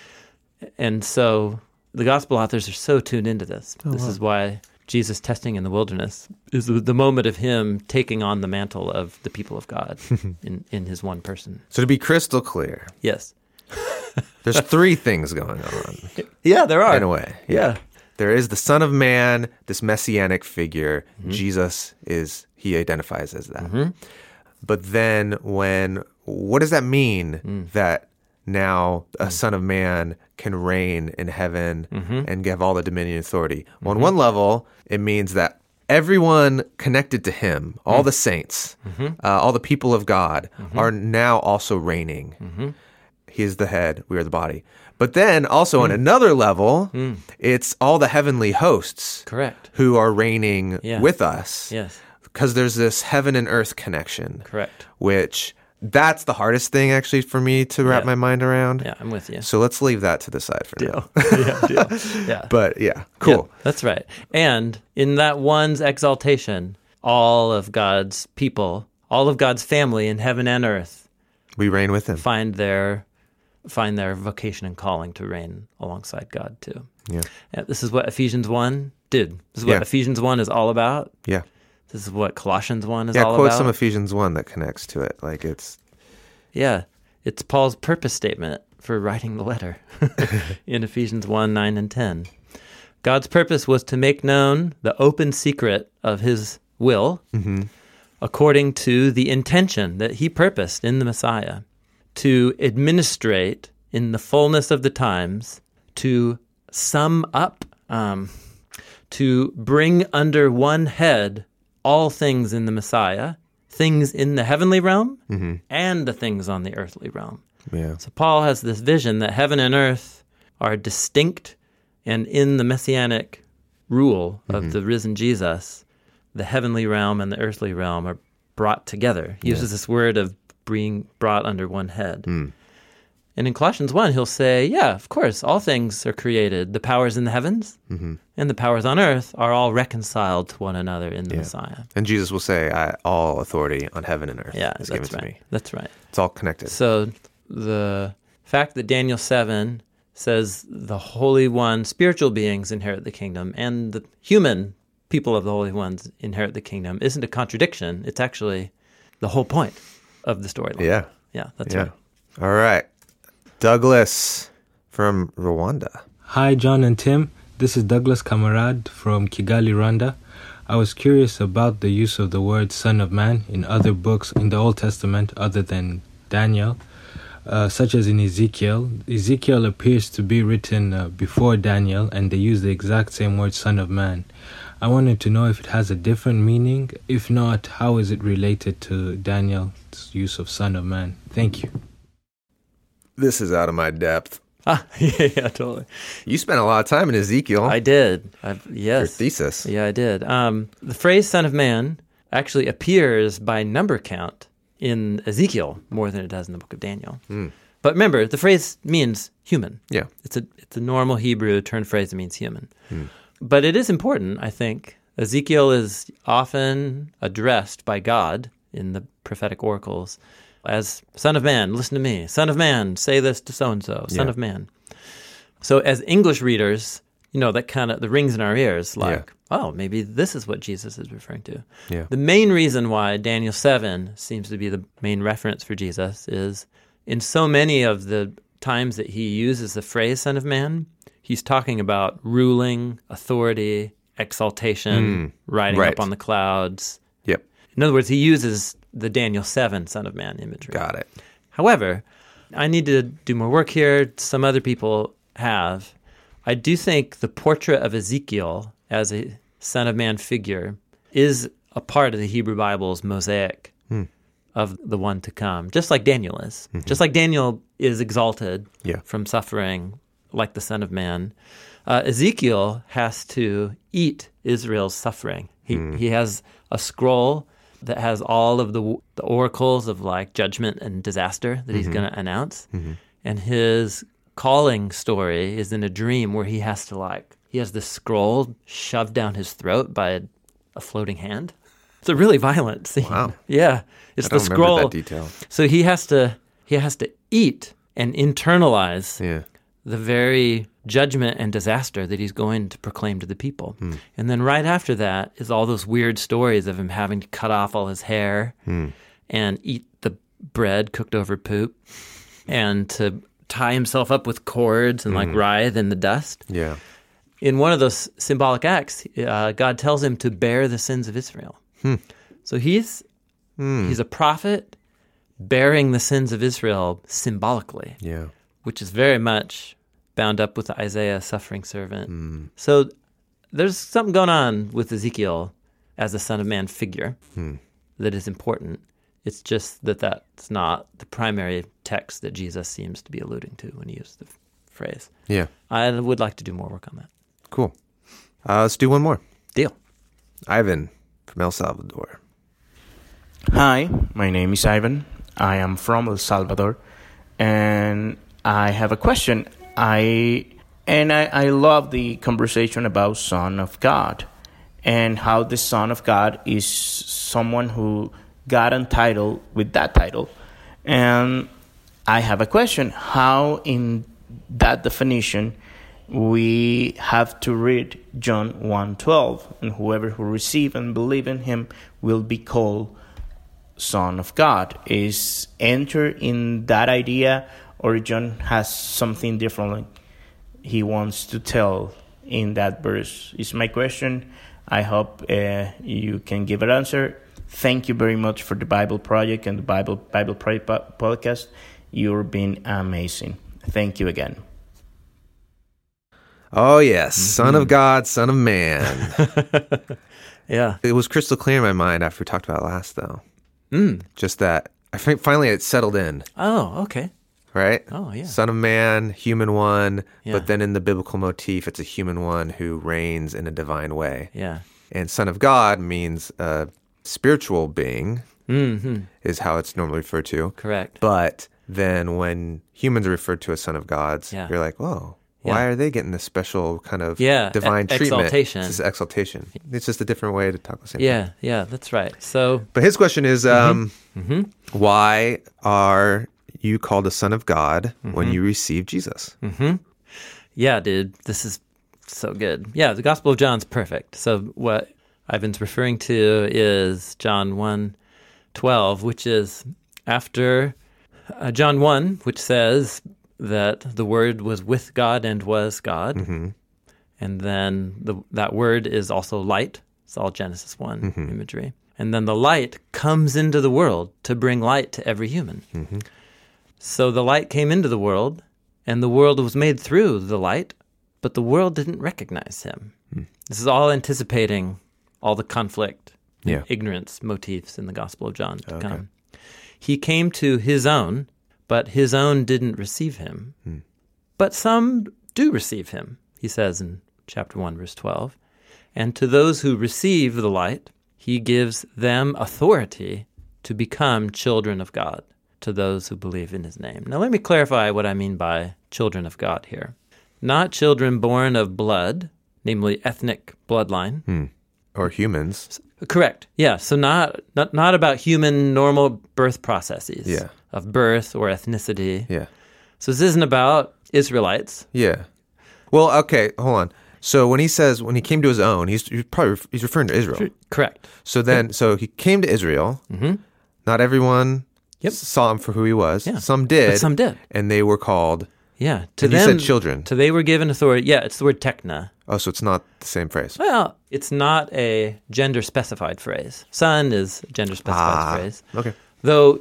And so the gospel authors are so tuned into this. This is why Jesus testing in the wilderness is the moment of him taking on the mantle of the people of God in his one person. So to be crystal clear, yes, there's 3 things going on. Yeah, there are. In a way. Yeah. There is the Son of Man, this messianic figure. Jesus he identifies as that. But then what does that mean that now a Son of Man can reign in heaven and have all the dominion and authority? Well, on one level, it means that everyone connected to him, all the saints, all the people of God, are now also reigning. He is the head, we are the body. But then also on another level, it's all the heavenly hosts Correct. who are reigning with us. Yes. Because there's this heaven and earth connection. Correct. Which, that's the hardest thing actually for me to wrap my mind around. Yeah, I'm with you. So let's leave that to the side for now. Deal. Yeah. But yeah, cool. Yeah, that's right. And in that one's exaltation, all of God's people, all of God's family in heaven and earth, we reign with him. Find their vocation and calling to reign alongside God too. Yeah. This is what Ephesians 1 did. This is what Ephesians 1 is all about. Yeah. This is what Colossians 1 is all about. Yeah, quote some Ephesians 1 that connects to it. Like it's... Yeah. It's Paul's purpose statement for writing the letter in Ephesians 1, 9, and 10. God's purpose was to make known the open secret of his will according to the intention that he purposed in the Messiah, to administrate in the fullness of the times, to sum up, to bring under one head all things in the Messiah, things in the heavenly realm and the things on the earthly realm. Yeah. So Paul has this vision that heaven and earth are distinct, and in the messianic rule of the risen Jesus, the heavenly realm and the earthly realm are brought together. He uses this word of being brought under one head. And in Colossians 1, he'll say, yeah, of course, all things are created. The powers in the heavens and the powers on earth are all reconciled to one another in the Messiah. And Jesus will say, all authority on heaven and earth is given to me. That's right. It's all connected. So the fact that Daniel 7 says the Holy One, spiritual beings inherit the kingdom, and the human people of the Holy Ones inherit the kingdom isn't a contradiction. It's actually the whole point of the storyline. Yeah. Yeah, that's right. All right. Douglas from Rwanda. Hi, John and Tim. This is Douglas Kamarad from Kigali, Rwanda. I was curious about the use of the word Son of Man in other books in the Old Testament other than Daniel, such as in Ezekiel. Ezekiel appears to be written before Daniel, and they use the exact same word Son of Man. I wanted to know if it has a different meaning. If not, how is it related to Daniel's use of Son of Man? Thank you. This is out of my depth. Yeah, totally. You spent a lot of time in Ezekiel. I did. Yes. Your thesis. Yeah, I did. The phrase Son of Man actually appears by number count in Ezekiel more than it does in the book of Daniel. But remember, the phrase means human. Yeah. It's a normal Hebrew turn phrase that means human. But it is important, I think. Ezekiel is often addressed by God in the prophetic oracles as Son of Man, listen to me. Son of Man, say this to so-and-so. Son of Man. So as English readers, that kind of, the rings in our ears, like, oh, maybe this is what Jesus is referring to. Yeah. The main reason why Daniel 7 seems to be the main reference for Jesus is in so many of the times that he uses the phrase Son of Man, he's talking about ruling, authority, exaltation, riding up on the clouds. Yep. In other words, he uses the Daniel 7 Son of Man imagery. Got it. However, I need to do more work here. Some other people have. I do think the portrait of Ezekiel as a Son of Man figure is a part of the Hebrew Bible's mosaic of the one to come, just like Daniel is. Just like Daniel is exalted from suffering like the Son of Man, Ezekiel has to eat Israel's suffering. He has a scroll that has all of the oracles of like judgment and disaster that he's going to announce. And his calling story is in a dream where he has this scroll shoved down his throat by a floating hand. It's a really violent scene. Wow. Yeah. It's the scroll. Remember that detail. So he has to eat and internalize the very judgment and disaster that he's going to proclaim to the people. And then right after that is all those weird stories of him having to cut off all his hair and eat the bread cooked over poop and to tie himself up with cords and like writhe in the dust. Yeah. In one of those symbolic acts, God tells him to bear the sins of Israel. So he's a prophet bearing the sins of Israel symbolically, which is very much bound up with Isaiah, suffering servant. So there's something going on with Ezekiel as a Son of Man figure that is important. It's just that that's not the primary text that Jesus seems to be alluding to when he used the phrase. Yeah. I would like to do more work on that. Cool. Let's do one more. Deal. Ivan from El Salvador. Hi, my name is Ivan. I am from El Salvador, and I have a question. I love the conversation about Son of God and how the Son of God is someone who got entitled with that title. And I have a question. How in that definition we have to read John 1:12, and whoever who receive and believe in him will be called Son of God. Is enter in that idea, or John has something different he wants to tell in that verse? Is my question. I hope you can give an answer. Thank you very much for the Bible Project and the Bible Project podcast. You're being amazing. Thank you again. Oh, yes. Son of God, Son of Man. Yeah. It was crystal clear in my mind after we talked about it last, though. Just that I think finally it settled in, Oh, okay. right? Oh, yeah. Son of Man, human one, Yeah. but then in the biblical motif, it's a human one who reigns in a divine way. Yeah. And Son of God means a spiritual being, Mm-hmm. is how it's normally referred to. Correct. But then when humans are referred to as Son of Gods, Yeah. you're like, whoa. Why Yeah. are they getting this special kind of Yeah, divine treatment? exaltation. It's just exaltation. It's just a different way to talk the same thing. Yeah, yeah, that's right. So, But his question is, why are you called a son of God when you receive Jesus? yeah, dude, this is so good. Yeah, the Gospel of John's perfect. So what Ivan's referring to is John 1:12, which is after John 1, which says that the Word was with God and was God. And then that word is also light. It's all Genesis 1 imagery. And then the light comes into the world to bring light to every human. So the light came into the world, and the world was made through the light, but the world didn't recognize him. This is all anticipating all the conflict, Yeah. ignorance motifs in the Gospel of John to come. He came to his own, but his own didn't receive him. But some do receive him, he says in chapter 1, verse 12. And to those who receive the light, he gives them authority to become children of God, to those who believe in his name. Now let me clarify what I mean by children of God here. Not children born of blood, namely ethnic bloodline. Or humans? Correct. Yeah. So not about human normal birth processes Yeah. of birth or ethnicity. Yeah. So this isn't about Israelites. Yeah. Well, okay, hold on. So when he says when he came to his own, he's referring to Israel. Correct. So then, so he came to Israel. Not everyone saw him for who he was. Yeah. Some did. But some did. And they were called. Yeah. And you said children. So they were given authority. Yeah, it's the word tekna. Oh, so it's not the same phrase. Well, it's not a gender-specified phrase. Son is a gender-specified phrase. Okay. Though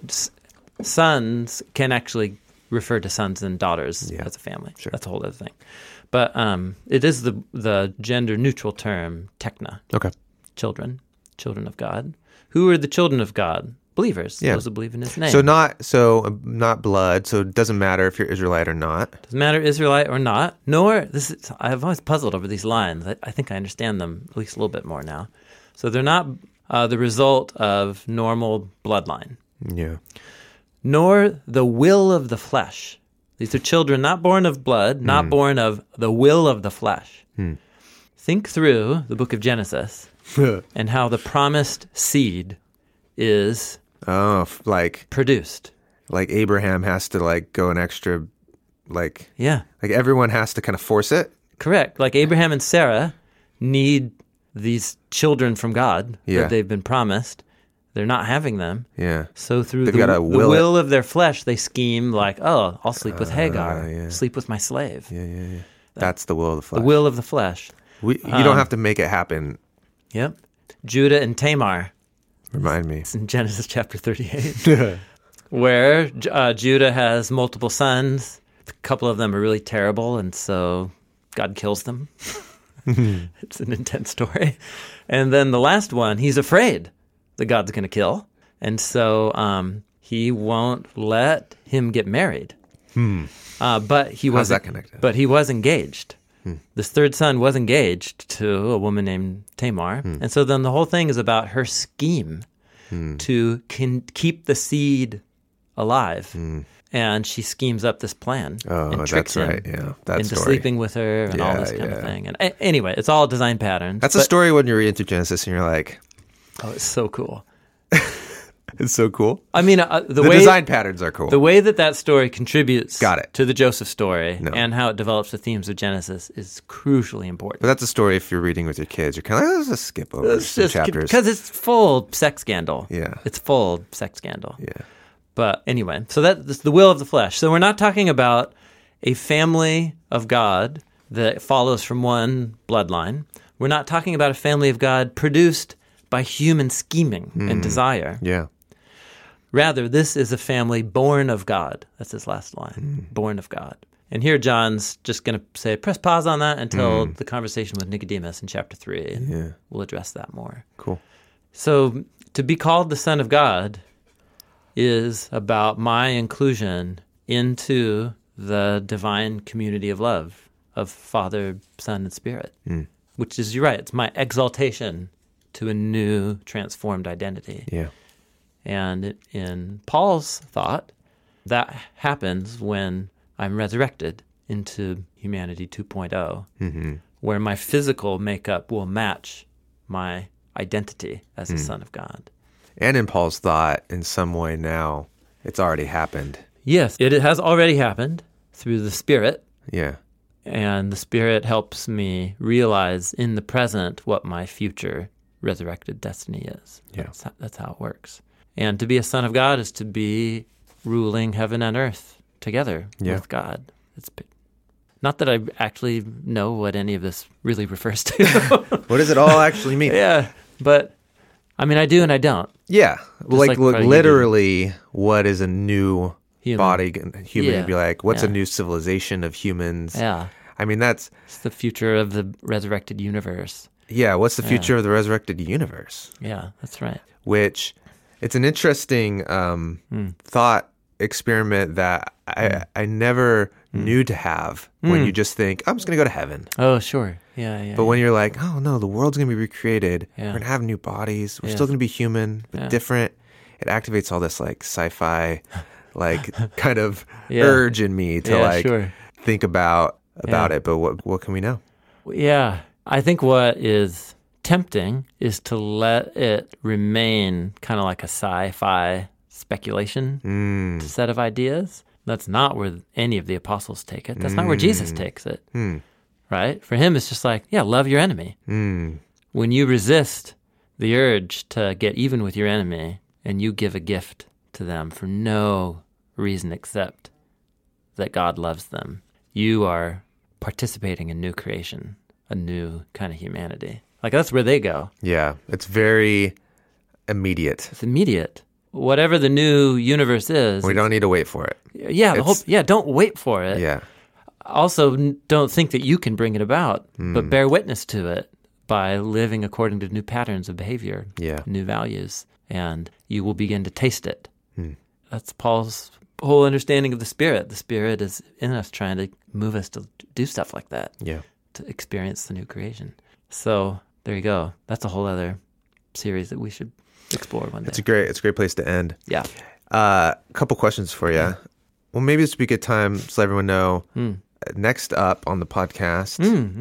sons can actually refer to sons and daughters as a family. Sure. That's a whole other thing. But it is the gender-neutral term, tekna. Okay. Children of God. Who are the children of God? Believers. Yeah. Those who believe in his name. So not blood. So it doesn't matter if you're Israelite or not. Doesn't matter Israelite or not. I've always puzzled over these lines. I think I understand them at least a little bit more now. So they're not the result of normal bloodline. Yeah. Nor the will of the flesh. These are children not born of blood, not born of the will of the flesh. Think through the book of Genesis and how the promised seed is produced. Like Abraham has to go an extra, like everyone has to kind of force it. Correct. Like Abraham and Sarah need these children from God that they've been promised. They're not having them. Yeah. So through They've the gotta will of their flesh, they scheme like, oh, I'll sleep with Hagar, sleep with my slave. Yeah. That's the will of the flesh. The will of the flesh. You don't have to make it happen. Yep. Judah and Tamar. Remind me. It's in Genesis chapter 38, where Judah has multiple sons. A couple of them are really terrible, and so God kills them. It's an intense story. And then the last one, he's afraid that God's going to kill. And so he won't let him get married. But he How's that connected? But he was engaged. This third son was engaged to a woman named Tamar. And so then the whole thing is about her scheme to keep the seed alive. And she schemes up this plan and tricks him into sleeping with her and all this kind of thing. And anyway, it's all design patterns. That's a story when you read into Genesis and you're like, oh, it's so cool. It's so cool. I mean, the way design patterns are cool. The way that story contributes to the Joseph story and how it develops the themes of Genesis is crucially important. But that's a story if you're reading with your kids. You're kind of like, let's just skip over some chapters. Because it's full sex scandal. Yeah. It's full sex scandal. Yeah. But anyway, so that's the will of the flesh. So we're not talking about a family of God that follows from one bloodline. We're not talking about a family of God produced by human scheming and desire. Yeah. Rather, this is a family born of God. That's his last line, born of God. And here John's just going to say, press pause on that until the conversation with Nicodemus in chapter 3, and we'll address that more. Cool. So to be called the Son of God is about my inclusion into the divine community of love of Father, Son, and Spirit, which is, you're right, it's my exaltation to a new transformed identity. Yeah. And in Paul's thought, that happens when I'm resurrected into humanity 2.0, where my physical makeup will match my identity as a son of God. And in Paul's thought, in some way now, it's already happened. Yes, it has already happened through the Spirit, Yeah. and the Spirit helps me realize in the present what my future resurrected destiny is. Yeah. That's how it works. And to be a son of God is to be ruling heaven and earth together with God. It's not that I actually know what any of this really refers to. What does it all actually mean? Yeah, but I mean, I do and I don't. Yeah. Like like literally, what is a new Human. body, human? Yeah. It'd be like, what's a Yeah. new civilization of humans? Yeah, I mean, that's, it's the future of the resurrected universe. yeah, what's the future of the resurrected universe? Yeah, that's right. Which, it's an interesting thought experiment that I never knew to have when you just think, I'm just going to go to heaven. Oh, sure. Yeah. But when you're like, oh no, the world's going to be recreated. Yeah. We're going to have new bodies. We're Yeah. still going to be human, but Yeah. different. It activates all this like sci-fi, like kind of Yeah. urge in me to like sure. think about Yeah. it. But what can we know? Yeah, I think what is tempting is to let it remain kind of like a sci-fi speculation set of ideas. That's not where any of the apostles take it. That's not where Jesus takes it, right? For him, it's just like, yeah, love your enemy. When you resist the urge to get even with your enemy and you give a gift to them for no reason except that God loves them, you are participating in new creation, a new kind of humanity. Like, that's where they go. Yeah, it's very immediate. It's immediate. Whatever the new universe is. We don't need to wait for it. Yeah, don't wait for it. Yeah. Also, don't think that you can bring it about, but bear witness to it by living according to new patterns of behavior, new values, and you will begin to taste it. That's Paul's whole understanding of the Spirit. The Spirit is in us trying to move us to do stuff like that, to experience the new creation. So there you go. That's a whole other series that we should explore one day. It's a great place to end. Yeah. A couple questions for you. Well, maybe this would be a good time to let everyone know. Next up on the podcast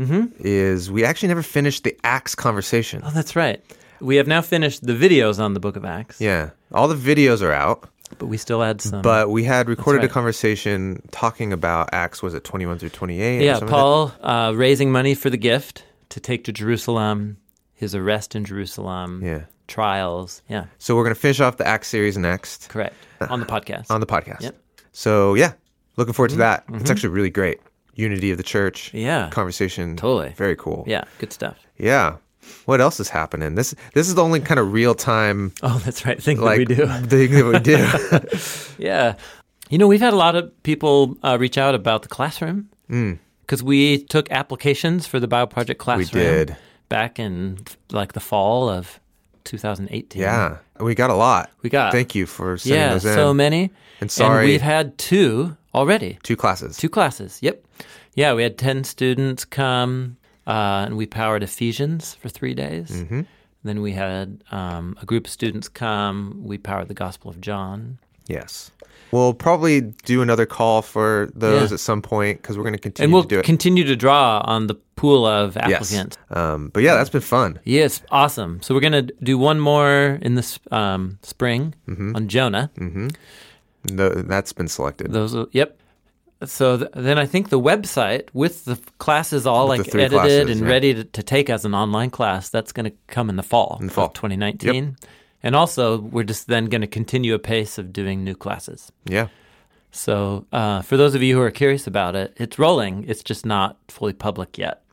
is we actually never finished the Acts conversation. Oh, that's right. We have now finished the videos on the Book of Acts. Yeah. All the videos are out. But we still had some. But we had recorded right. a conversation talking about Acts, was it 21 through 28? Yeah, Paul raising money for the gift to take to Jerusalem, his arrest in Jerusalem, trials. Yeah. So we're going to finish off the Acts series next. Correct. On the podcast. On the podcast. Yep. So, yeah, looking forward to that. It's actually really great. Unity of the church. Yeah. Conversation. Totally. Very cool. Yeah, good stuff. Yeah. What else is happening? This is the only kind of real time. Oh, that's right. Thing that we do. Thing that we do. Yeah. You know, we've had a lot of people reach out about the classroom because we took applications for the Bible Project classroom. We did. Back in like the fall of 2018. Yeah. We got a lot. We got. Thank you for sending those in. so many. And sorry. And we've had 2 already. 2 classes. 2 classes. Yep. Yeah, we had 10 students come. And we powered Ephesians for 3 days. Mm-hmm. Then we had a group of students come. We powered the Gospel of John. Yes. We'll probably do another call for those at some point because we're going to continue to do it. And we'll continue to draw on the pool of applicants. Yes. But yeah, that's been fun. Yes, awesome. So we're going to do one more in this spring on Jonah. Mm-hmm. That's been selected. Yep. So then I think the website with the classes all with like the 3 edited classes, and ready to take as an online class, that's going to come in the fall of 2019. Yep. And also we're just then going to continue a pace of doing new classes. Yeah. So for those of you who are curious about it, it's rolling. It's just not fully public yet.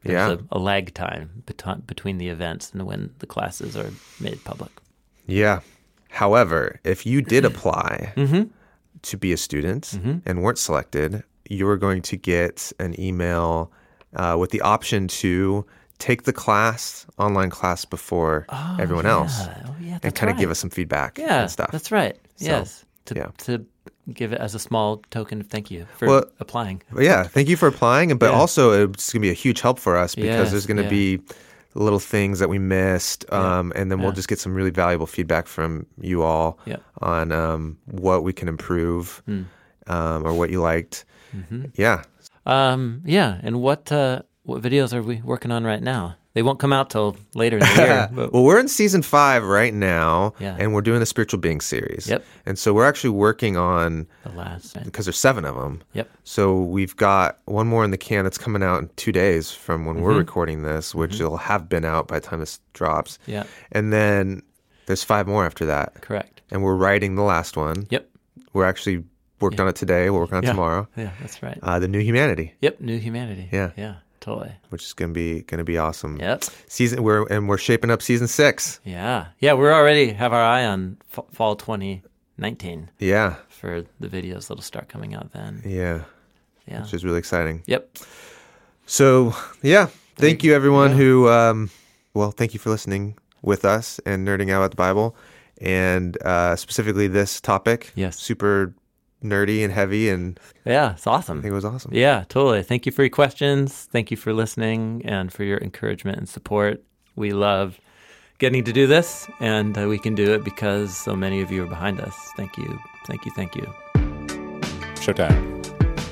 There's a lag time between the events and when the classes are made public. Yeah. However, if you did apply to be a student and weren't selected, you were going to get an email with the option to take the online class before everyone else and kind of give us some feedback and stuff. That's right. So, yes. To give it as a small token of thank you for applying. Yeah. Thank you for applying. But also it's going to be a huge help for us because there's going to be little things that we missed. And then we'll just get some really valuable feedback from you all on what we can improve or what you liked. Yeah. And what videos are we working on right now? They won't come out till later in the year. But... Well, we're in season 5 right now, and we're doing the Spiritual Beings series. Yep. And so we're actually working on the last, because there's 7 of them. Yep. So we've got one more in the can that's coming out in 2 days from when we're recording this, which will have been out by the time this drops. Yeah. And then there's 5 more after that. Correct. And we're writing the last one. Yep. We're actually worked on it today. We'll work on it tomorrow. Yeah, that's right. The New Humanity. Yep, New Humanity. Yeah. Yeah. Totally. Which is going to be awesome. Yep. We're shaping up season 6. Yeah. Yeah, we're already have our eye on fall 2019. Yeah. For the videos that'll start coming out then. Yeah. Yeah. Which is really exciting. Yep. So, thank you everyone who thank you for listening with us and nerding out about the Bible and specifically this topic. Yes. Super nerdy and heavy, and it's awesome. I think it was awesome. Yeah, totally. Thank you for your questions. Thank you for listening and for your encouragement and support. We love getting to do this, and we can do it because so many of you are behind us. Thank you. Thank you. Thank you. Showtime.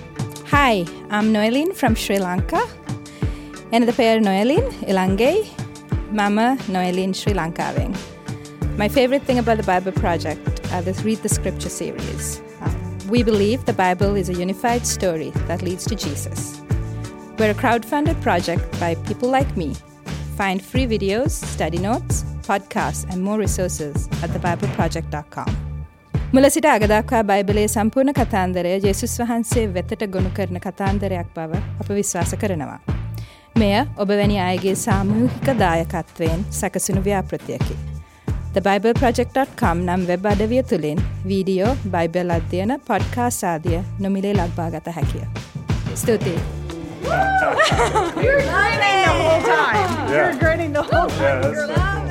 Hi, I'm Noeline from Sri Lanka. Enada peru Noeline Ilange. Mama Noeline Sri Lankaven. My favorite thing about the Bible Project are the Read the Scripture series. We believe the Bible is a unified story that leads to Jesus. We're a crowdfunded project by people like me. Find free videos, study notes, podcasts, and more resources at thebibleproject.com. මුල සිට අග දක්වා බයිබලයේ සම්පූර්ණ කතාන්දරය ජේසුස් වහන්සේ වෙතට ගොනු කරන කතාන්දරයක් බව අප විශ්වාස කරනවා. මෙය ඔබ වැනි අයගේ සාමූහික දායකත්වයෙන් සැකසුණු ව්‍යාපෘතියකි. thebibleproject.com නම් වෙබ් අඩවිය තුලින් වීඩියෝ, බයිබල් අධ්‍යයන, පොඩ්කාස්ට් ආදිය නොමිලේ ලබා ගත හැකිය. ස්තුතියි. You're grinning the whole time. You're grinning the whole time.